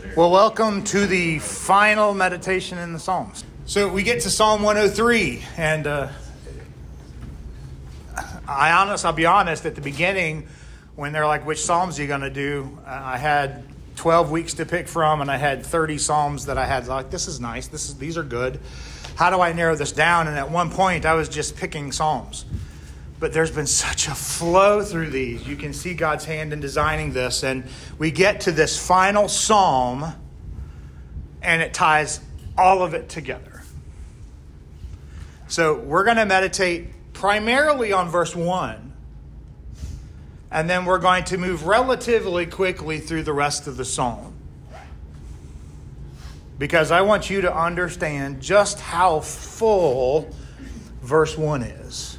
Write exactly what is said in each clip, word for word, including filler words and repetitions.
Well, welcome to the final meditation in the Psalms. So we get to Psalm one oh three, and uh, I honest, I'll be honest, at the beginning, when they're like, which Psalms are you going to do? I had twelve weeks to pick from, and I had thirty Psalms that I had like, this is nice, this is these are good. How do I narrow this down? And at one point, I was just picking Psalms. But there's been such a flow through these. You can see God's hand in designing this. And we get to this final psalm, and it ties all of it together. So we're going to meditate primarily on verse one. And then we're going to move relatively quickly through the rest of the psalm. Because I want you to understand just how full verse one is.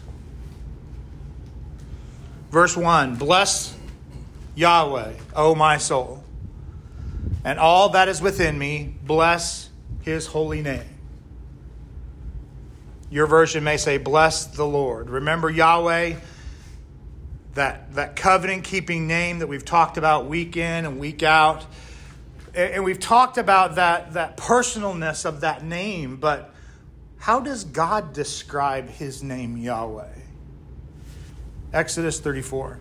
Verse one, bless Yahweh, O my soul, and all that is within me, bless his holy name. Your version may say, bless the Lord. Remember Yahweh, that, that covenant-keeping name that we've talked about week in and week out. And we've talked about that, that personalness of that name, but how does God describe his name, Yahweh? Exodus thirty-four,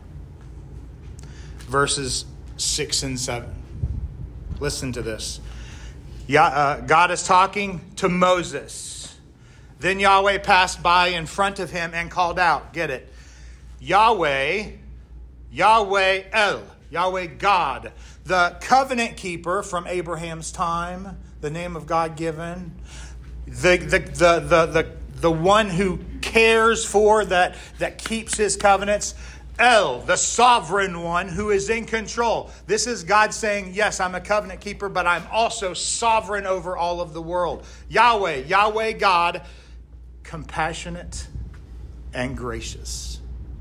verses six and seven. Listen to this. Yeah, uh, God is talking to Moses. Then Yahweh passed by in front of him and called out. Get it? Yahweh, Yahweh El, Yahweh God, the covenant keeper from Abraham's time, the name of God given, the the the the the, the one who cares for, that, that keeps his covenants. El, the sovereign one who is in control. This is God saying, yes, I'm a covenant keeper, but I'm also sovereign over all of the world. Yahweh, Yahweh God, compassionate and gracious,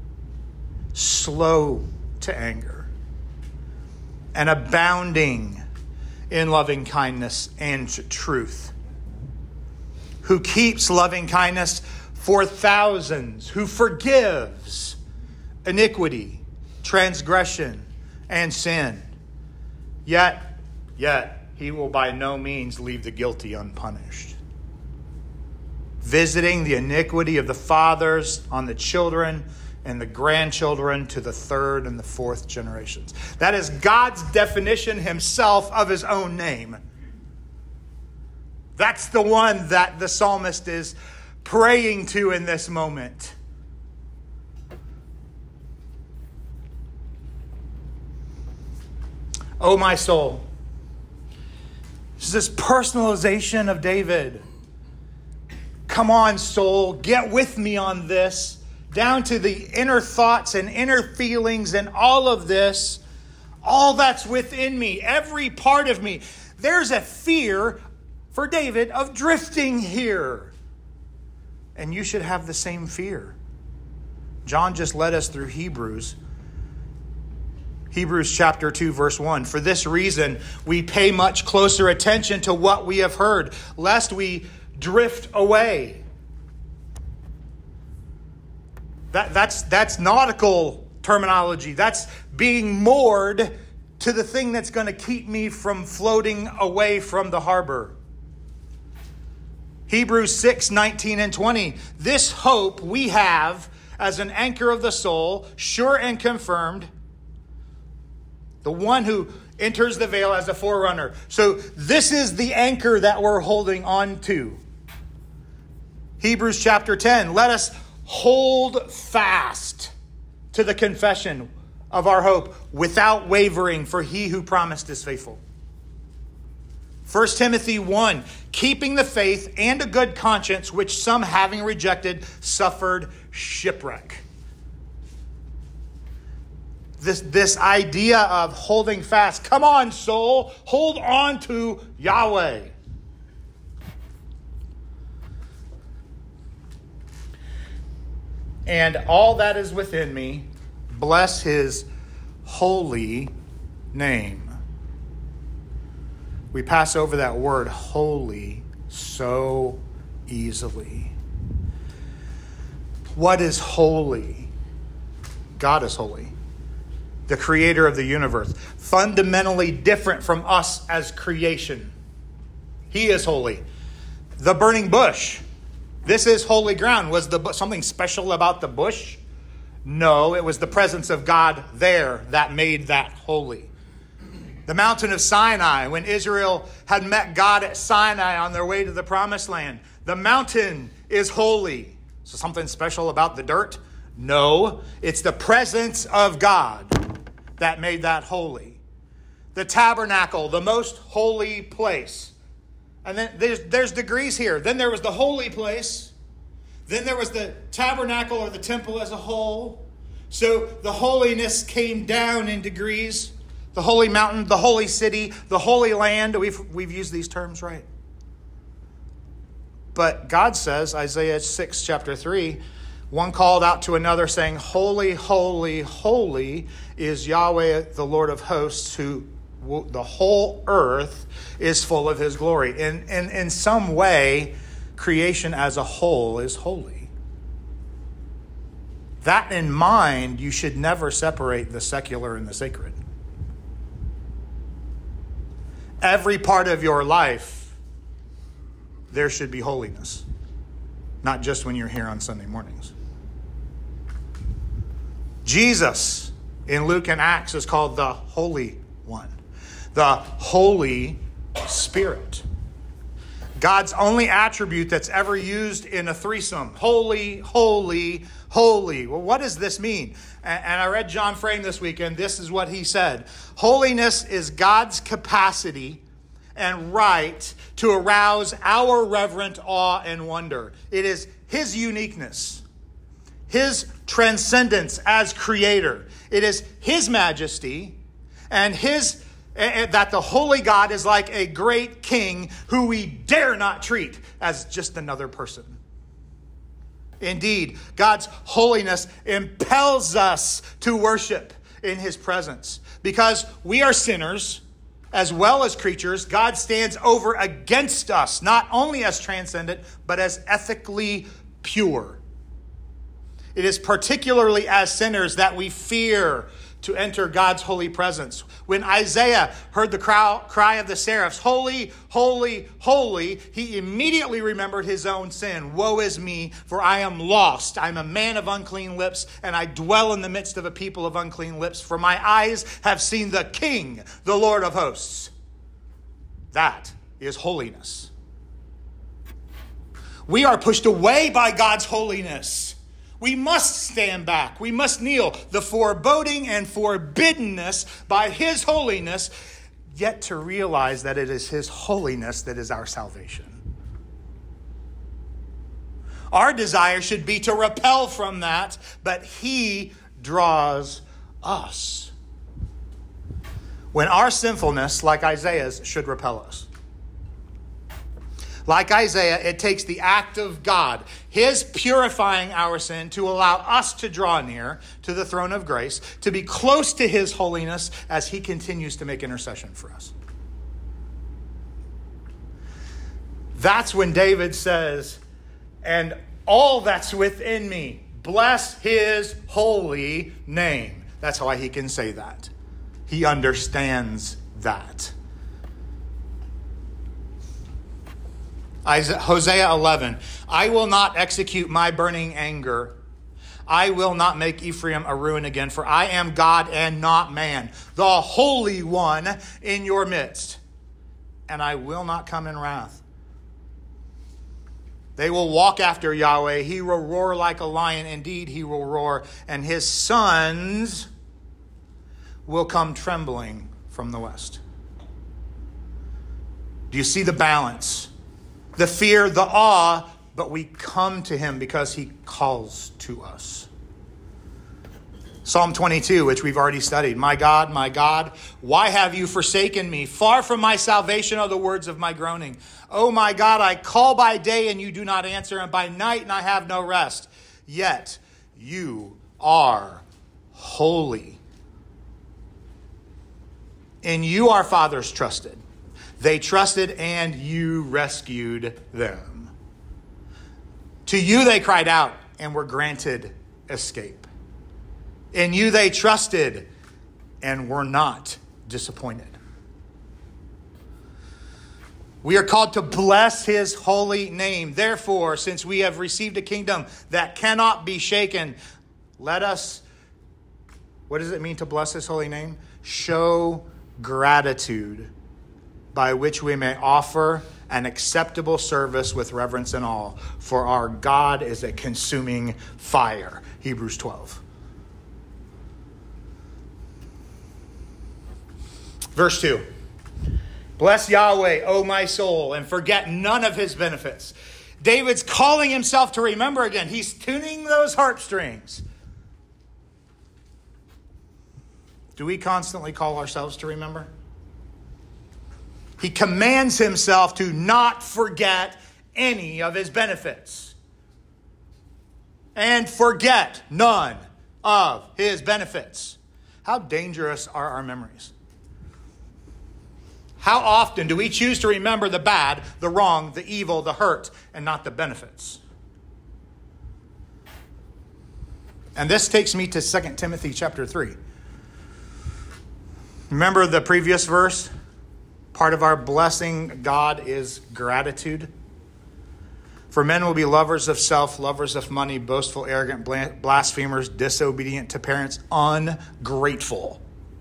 slow to anger, and abounding in loving kindness and truth, who keeps loving kindness for thousands, who forgives iniquity, transgression, and sin. Yet, yet, he will by no means leave the guilty unpunished, visiting the iniquity of the fathers on the children and the grandchildren to the third and the fourth generations. That is God's definition himself of his own name. That's the one that the psalmist is praying to in this moment. Oh, my soul. This is this personalization of David. Come on, soul, get with me on this. Down to the inner thoughts and inner feelings and all of this. All that's within me, every part of me. There's a fear for David of drifting here. And you should have the same fear. John just led us through Hebrews. Hebrews chapter two, verse one. For this reason, we pay much closer attention to what we have heard, lest we drift away. That, that's, that's nautical terminology. That's being moored to the thing that's going to keep me from floating away from the harbor. Hebrews six, nineteen and twenty. This hope we have as an anchor of the soul, sure and confirmed. The one who enters the veil as a forerunner. So this is the anchor that we're holding on to. Hebrews chapter ten. Let us hold fast to the confession of our hope without wavering, for he who promised is faithful. First Timothy one, keeping the faith and a good conscience, which some having rejected suffered shipwreck. This, this idea of holding fast. Come on, soul, hold on to Yahweh. And all that is within me, bless his holy name. We pass over that word holy so easily. What is holy? God is holy. the creator of the universe, fundamentally different from us as creation. He is holy. The burning bush, this is holy ground. Was the something special about the bush? No, it was the presence of God there that made that holy. The mountain of Sinai, when Israel had met God at Sinai on their way to the promised land, the mountain is holy. So something special about the dirt? No, it's the presence of God that made that holy. The tabernacle, the most holy place. And then there's, there's degrees here. Then there was the holy place. Then there was the tabernacle or the temple as a whole. So the holiness came down in degrees. The holy mountain, the holy city, the holy land. We've, we've used these terms, right? But God says, Isaiah six, chapter three, one called out to another saying, holy, holy, holy is Yahweh, the Lord of hosts, who the whole earth is full of his glory. In, in, in some way, creation as a whole is holy. That in mind, you should never separate the secular and the sacred. Every part of your life, there should be holiness. Not just when you're here on Sunday mornings. Jesus in Luke and Acts is called the Holy One. The Holy Spirit. God's only attribute that's ever used in a threesome. Holy, holy, holy. Well, what does this mean? And I read John Frame this weekend. This is what he said. Holiness is God's capacity and right to arouse our reverent awe and wonder. It is his uniqueness, his transcendence as creator. It is his majesty and his that the holy God is like a great king who we dare not treat as just another person. Indeed, God's holiness impels us to worship in his presence. Because we are sinners as well as creatures, God stands over against us, not only as transcendent, but as ethically pure. It is particularly as sinners that we fear to enter God's holy presence. When Isaiah heard the cry of the seraphs, holy, holy, holy, he immediately remembered his own sin. Woe is me, for I am lost. I'm a man of unclean lips, and I dwell in the midst of a people of unclean lips. For my eyes have seen the King, the Lord of hosts. That is holiness. We are pushed away by God's holiness. We must stand back. We must kneel. The foreboding and forbiddenness by his holiness, yet to realize that it is his holiness that is our salvation. Our desire should be to repel from that, but he draws us. When our sinfulness, like Isaiah's, should repel us. Like Isaiah, it takes the act of God, his purifying our sin, to allow us to draw near to the throne of grace, to be close to his holiness as he continues to make intercession for us. That's when David says, and all that's within me, bless his holy name. That's why he can say that. He understands that. Hosea eleven, I will not execute my burning anger. I will not make Ephraim a ruin again, for I am God and not man, the Holy One in your midst, and I will not come in wrath. They will walk after Yahweh. He will roar like a lion. Indeed, he will roar, and his sons will come trembling from the west. Do you see the balance? The fear, the awe, but we come to him because he calls to us. Psalm twenty-two, which we've already studied. My God, my God, why have you forsaken me? Far from my salvation are the words of my groaning. Oh my God, I call by day and you do not answer, and by night and I have no rest. Yet you are holy. In you our fathers trusted. They trusted and you rescued them. To you they cried out and were granted escape. In you they trusted and were not disappointed. We are called to bless his holy name. Therefore, since we have received a kingdom that cannot be shaken, let us, what does it mean to bless his holy name? Show gratitude by which we may offer an acceptable service with reverence and awe. For our God is a consuming fire. Hebrews twelve. Verse two. Bless Yahweh, O my soul, and forget none of his benefits. David's calling himself to remember again. He's tuning those heartstrings. Do we constantly call ourselves to remember? He commands himself to not forget any of his benefits. And forget none of his benefits. How dangerous are our memories? How often do we choose to remember the bad, the wrong, the evil, the hurt, and not the benefits? And this takes me to Second Timothy chapter three. Remember the previous verse? Part of our blessing God is gratitude. For men will be lovers of self, lovers of money, boastful, arrogant, blasphemers, disobedient to parents, ungrateful.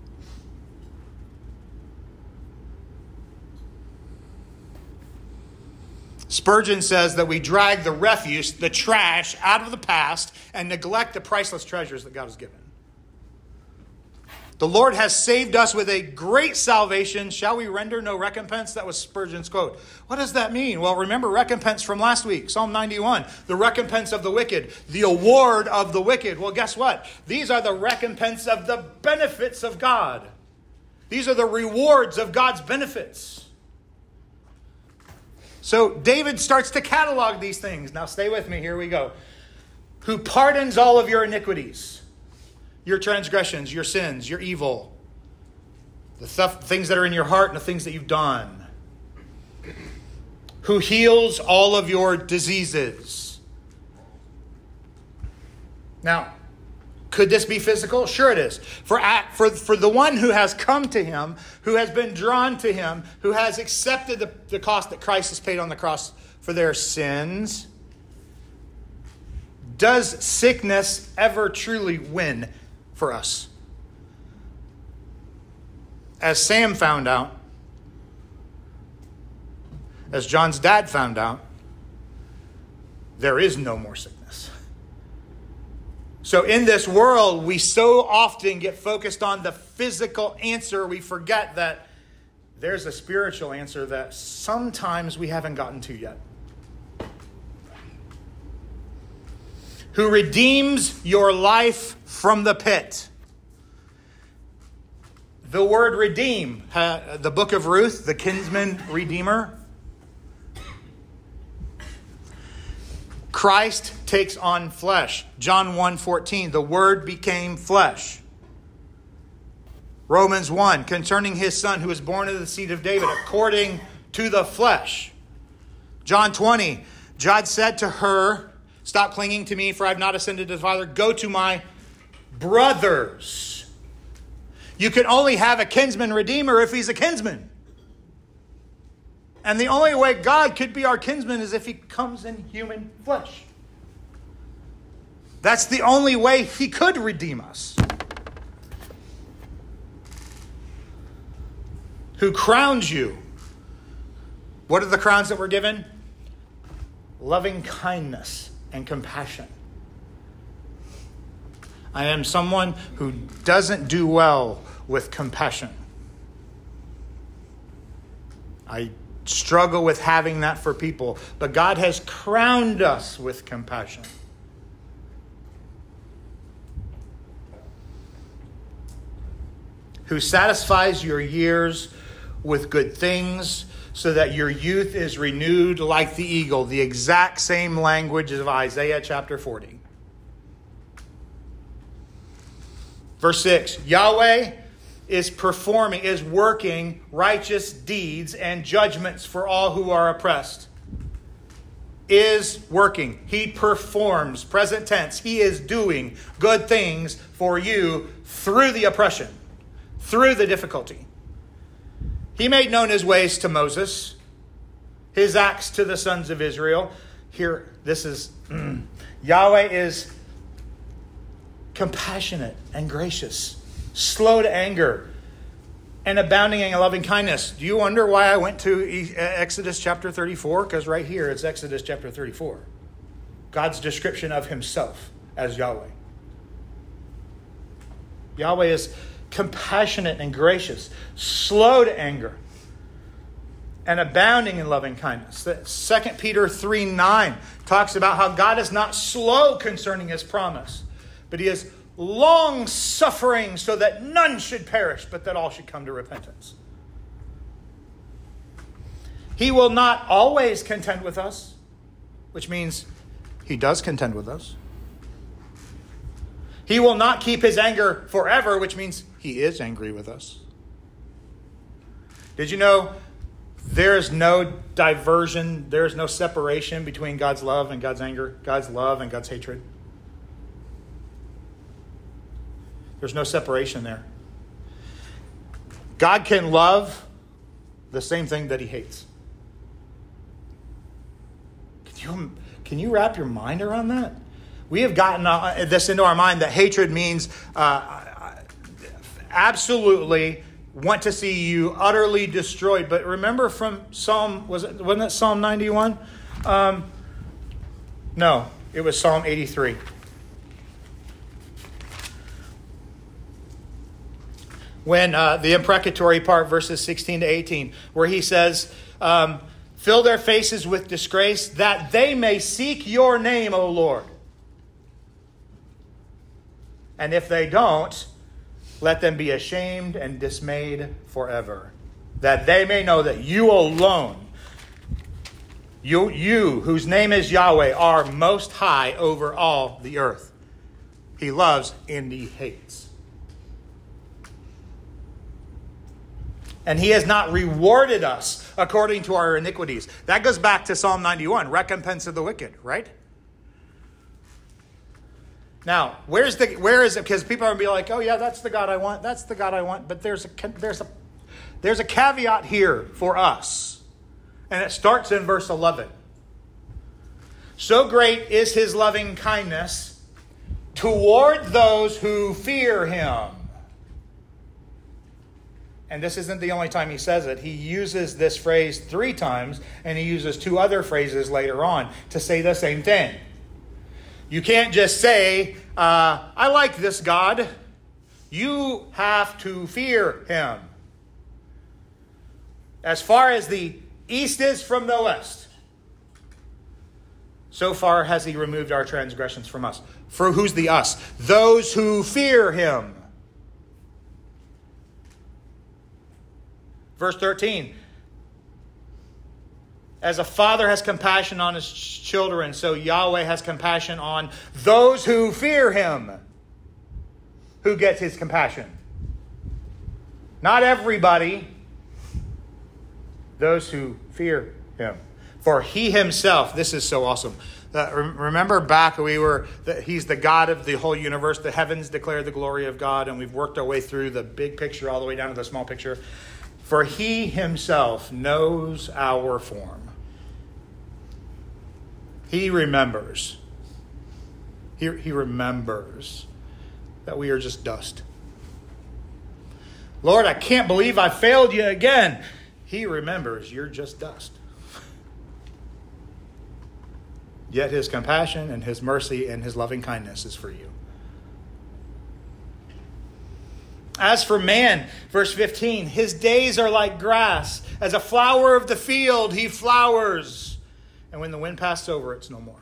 Spurgeon says that we drag the refuse, the trash, out of the past and neglect the priceless treasures that God has given. The Lord has saved us with a great salvation. Shall we render no recompense? That was Spurgeon's quote. What does that mean? Well, remember recompense from last week, Psalm ninety-one. The recompense of the wicked, the award of the wicked. Well, guess what? These are the recompense of the benefits of God. These are the rewards of God's benefits. So David starts to catalog these things. Now stay with me. Here we go. Who pardons all of your iniquities, your transgressions, your sins, your evil, the th- things that are in your heart and the things that you've done. Who heals all of your diseases. Now, could this be physical? Sure it is. For, for, for the one who has come to him, who has been drawn to him, who has accepted the, the cost that Christ has paid on the cross for their sins, does sickness ever truly win for us? As Sam found out, as John's dad found out, there is no more sickness. So in this world, we so often get focused on the physical answer, we forget that there's a spiritual answer that sometimes we haven't gotten to yet. Who redeems your life from the pit. The word redeem, uh, the book of Ruth, the kinsman redeemer. Christ takes on flesh. John one fourteen, the Word became flesh. Romans one, concerning his Son who was born of the seed of David according to the flesh. John twenty, God said to her, stop clinging to me, for I have not ascended to the Father. Go to my brothers. You can only have a kinsman redeemer if he's a kinsman. And the only way God could be our kinsman is if he comes in human flesh. That's the only way he could redeem us. Who crowns you? What are the crowns that were given? Loving kindness and compassion. I am someone who doesn't do well with compassion. I struggle with having that for people, but God has crowned us with compassion. Who satisfies your years with good things so that your youth is renewed like the eagle. The exact same language of Isaiah chapter forty. Verse six, Yahweh is performing, is working righteous deeds and judgments for all who are oppressed. Is working. He performs, present tense. He is doing good things for you through the oppression. through the difficulty. He made known his ways to Moses, his acts to the sons of Israel. Here, this is, mm, Yahweh is compassionate and gracious, slow to anger, and abounding in loving kindness. Do you wonder why I went to Exodus chapter thirty-four? Because right here it's Exodus chapter thirty-four. God's description of himself as Yahweh. Yahweh is compassionate and gracious, slow to anger, and abounding in loving kindness. Second Peter three nine talks about how God is not slow concerning his promise, but he is long-suffering so that none should perish, but that all should come to repentance. He will not always contend with us, which means he does contend with us. He will not keep his anger forever, which means he is angry with us. Did you know there is no diversion, there is no separation between God's love and God's anger, God's love and God's hatred? There's no separation there. God can love the same thing that he hates. Can you, can you wrap your mind around that? We have gotten uh, this into our mind that hatred means uh, absolutely want to see you utterly destroyed. But remember from Psalm, was it, wasn't it Psalm ninety-one? Um, no, it was Psalm eighty-three. When uh, the imprecatory part, verses sixteen to eighteen, where he says, um, fill their faces with disgrace, that they may seek your name, O Lord. And if they don't, let them be ashamed and dismayed forever, that they may know that you alone, you, you whose name is Yahweh, are most high over all the earth. He loves and he hates. And he has not rewarded us according to our iniquities. That goes back to Psalm ninety-one, recompense of the wicked, right? Now, where's the where is it? Because people are going to be like, oh yeah, that's the God I want. That's the God I want. But there's a there's a there's a caveat here for us. And it starts in verse eleven. So great is his loving kindness toward those who fear him. And this isn't the only time he says it. He uses this phrase three times, and he uses two other phrases later on to say the same thing. You can't just say, uh, I like this God. You have to fear him. As far as the east is from the west, so far has he removed our transgressions from us. For who's the us? Those who fear him. Verse thirteen. As a father has compassion on his children, so Yahweh has compassion on those who fear him. Who gets his compassion? Not everybody. Those who fear him. For he himself, this is so awesome. Uh, remember back we were, the, he's the God of the whole universe. The heavens declare the glory of God. And we've worked our way through the big picture all the way down to the small picture. For he himself knows our form. He remembers. He, he remembers that we are just dust. Lord, I can't believe I failed you again. He remembers you're just dust. Yet his compassion and his mercy and his loving kindness is for you. As for man, verse fifteen, his days are like grass. As a flower of the field, he flowers. And when the wind passes over, it's no more.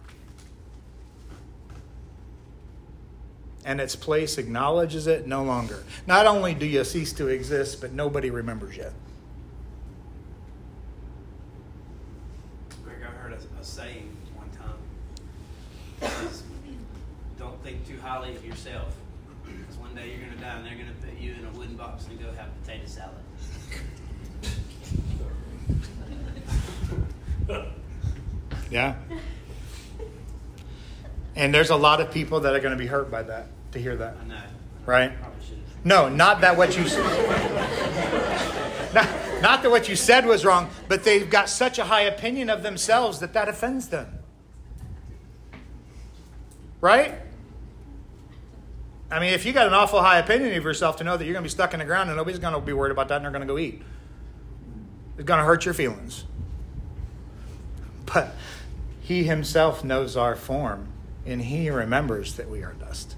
And its place acknowledges it no longer. Not only do you cease to exist, but nobody remembers you. Greg, I heard a, a saying one time. Is, don't think too highly of yourself. Because one day you're going to die and they're going to put you in a wooden box and go have potato salad. Yeah. And there's a lot of people that are going to be hurt by that, to hear that. I know. right? No, not that what you not, not that what you said was wrong, but they've got such a high opinion of themselves that that offends them. Right? I mean, if you got an awful high opinion of yourself to know that you're going to be stuck in the ground and nobody's going to be worried about that and they're going to go eat, it's going to hurt your feelings. But he himself knows our form, and he remembers that we are dust.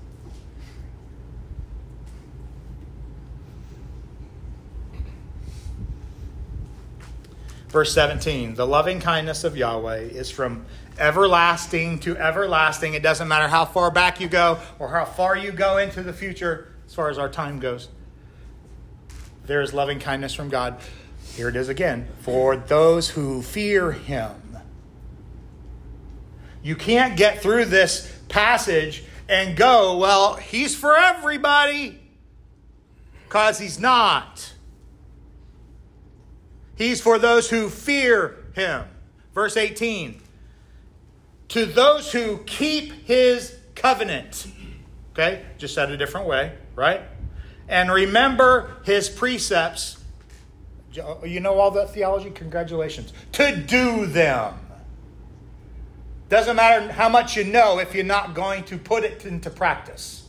Verse seventeen, the loving kindness of Yahweh is from everlasting to everlasting. It doesn't matter how far back you go or how far you go into the future as far as our time goes. There is loving kindness from God. Here it is again. For those who fear him. You can't get through this passage and go, well, he's for everybody. Because he's not. He's for those who fear him. Verse eighteen. To those who keep his covenant. Okay, just said a different way, right? And remember his precepts. You know all that theology? Congratulations. To do them. Doesn't matter how much you know if you're not going to put it into practice.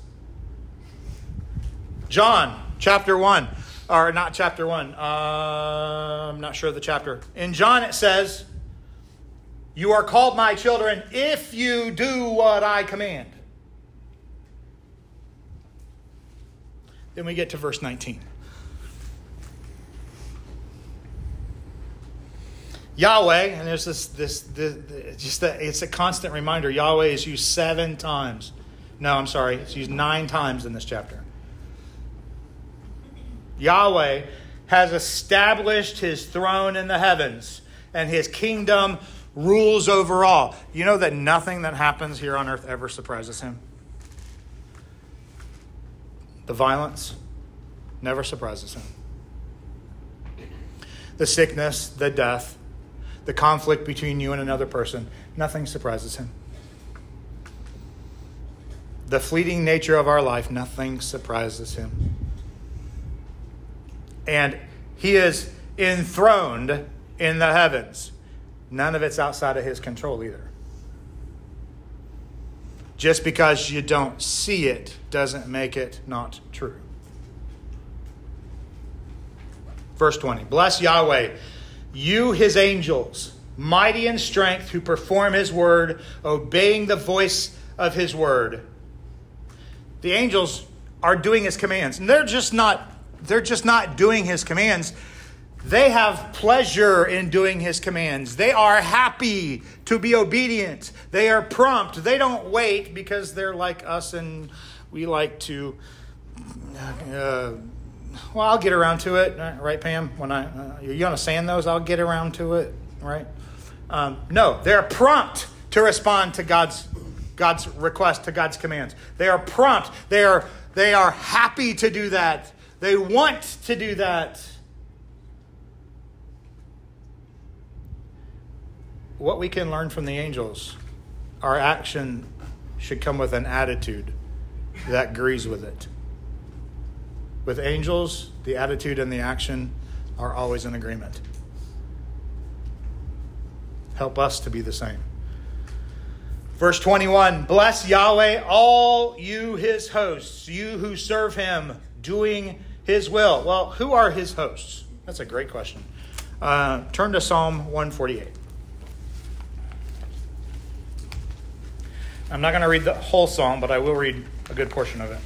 John chapter one. Or not chapter one. Uh, I'm not sure of the chapter. In John it says, you are called my children if you do what I command. Then we get to verse nineteen. Yahweh, and there's this, this, this, this just a, it's a constant reminder. Yahweh is used seven times. No, I'm sorry. It's used nine times in this chapter. Yahweh has established his throne in the heavens, and his kingdom rules over all. You know that nothing that happens here on earth ever surprises him? The violence never surprises him. The sickness, the death, the conflict between you and another person, nothing surprises him. The fleeting nature of our life, nothing surprises him. And he is enthroned in the heavens. None of it's outside of his control either. Just because you don't see it doesn't make it not true. Verse twenty. Bless Yahweh, you his angels, mighty in strength, who perform his word, obeying the voice of his word. The angels are doing his commands. And they're just not, they're just not doing his commands. They have pleasure in doing his commands. They are happy to be obedient. They are prompt. They don't wait because they're like us and we like to, uh, well, I'll get around to it. Right, Pam? When I, uh, you're going to sand those, I'll get around to it. Right? Um, no, they're prompt to respond to God's God's request, to God's commands. They are prompt. They are, they are happy to do that. They want to do that. What we can learn from the angels, our action should come with an attitude that agrees with it. With angels, the attitude and the action are always in agreement. Help us to be the same. Verse twenty-one, bless Yahweh, all you his hosts, you who serve him, doing his will. Well, who are his hosts? That's a great question. Uh, turn to Psalm one forty-eight. I'm not going to read the whole psalm, but I will read a good portion of it.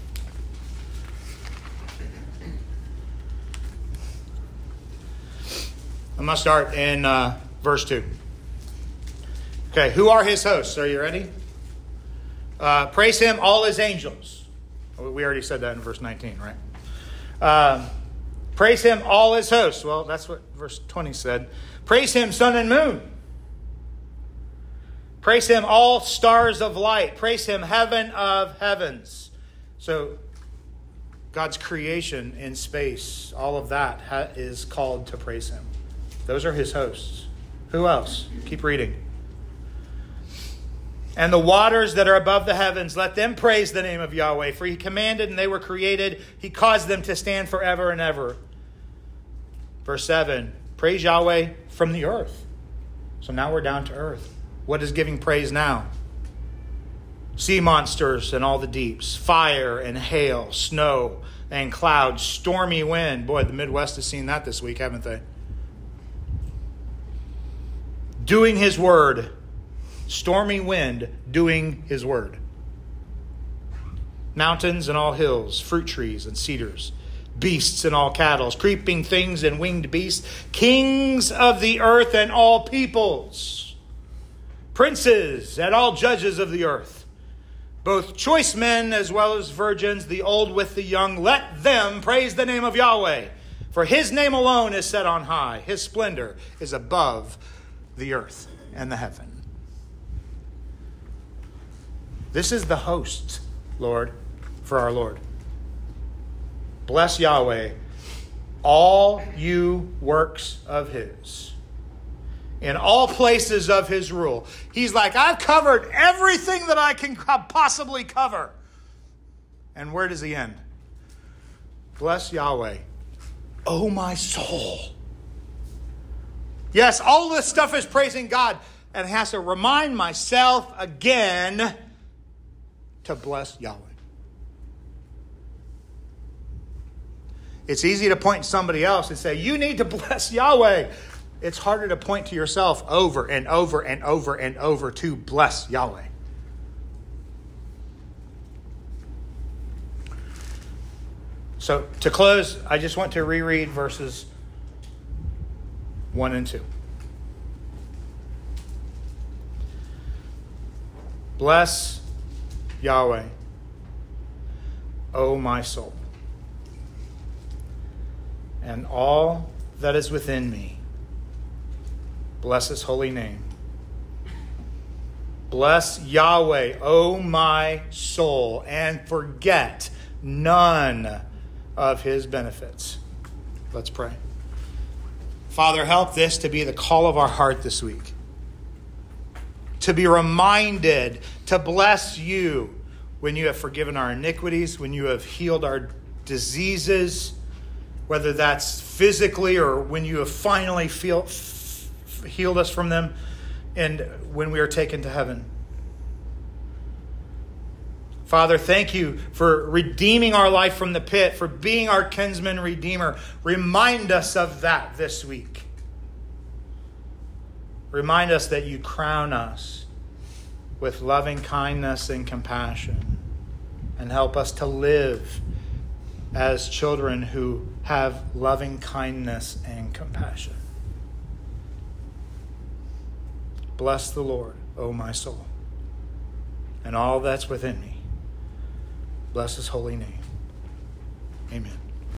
I'm going to start in uh, verse two. Okay, who are his hosts? Are you ready? Uh, praise him, all his angels. We already said that in verse nineteen, right? Uh, praise him, all his hosts. Well, that's what verse twenty said. Praise him, sun and moon. Praise him, all stars of light. Praise him, heaven of heavens. So, God's creation in space, all of that ha- is called to praise him. Those are his hosts. Who else? Keep reading. And the waters that are above the heavens, let them praise the name of Yahweh. For he commanded and they were created. He caused them to stand forever and ever. Verse seven, praise Yahweh from the earth. So now we're down to earth. What is giving praise now? Sea monsters and all the deeps, fire and hail, snow and clouds, stormy wind. Boy, the Midwest has seen that this week, haven't they? Doing his word. Stormy wind doing his word. Mountains and all hills, fruit trees and cedars, beasts and all cattle, creeping things and winged beasts, kings of the earth and all peoples, princes and all judges of the earth, both choice men as well as virgins, the old with the young, let them praise the name of Yahweh. For his name alone is set on high. His splendor is above the earth and the heaven. This is the host, Lord, for our Lord. Bless Yahweh, all you works of his, in all places of his rule. He's like, I've covered everything that I can possibly cover. And where does he end? Bless Yahweh, oh my soul. Yes, all this stuff is praising God, and it has to remind myself again to bless Yahweh. It's easy to point to somebody else and say, you need to bless Yahweh. It's harder to point to yourself over and over and over and over to bless Yahweh. So to close, I just want to reread verses one and two. Bless Yahweh, O my soul, and all that is within me. Bless his holy name. Bless Yahweh, O my soul, and forget none of his benefits. Let's pray. Father, help this to be the call of our heart this week. To be reminded to bless you when you have forgiven our iniquities, when you have healed our diseases, whether that's physically or when you have finally feel, f- healed us from them, and when we are taken to heaven. Father, thank you for redeeming our life from the pit, for being our kinsman redeemer. Remind us of that this week. Remind us that you crown us with loving kindness and compassion, and help us to live as children who have loving kindness and compassion. Bless the Lord, O my soul, and all that's within me. Bless his holy name. Amen.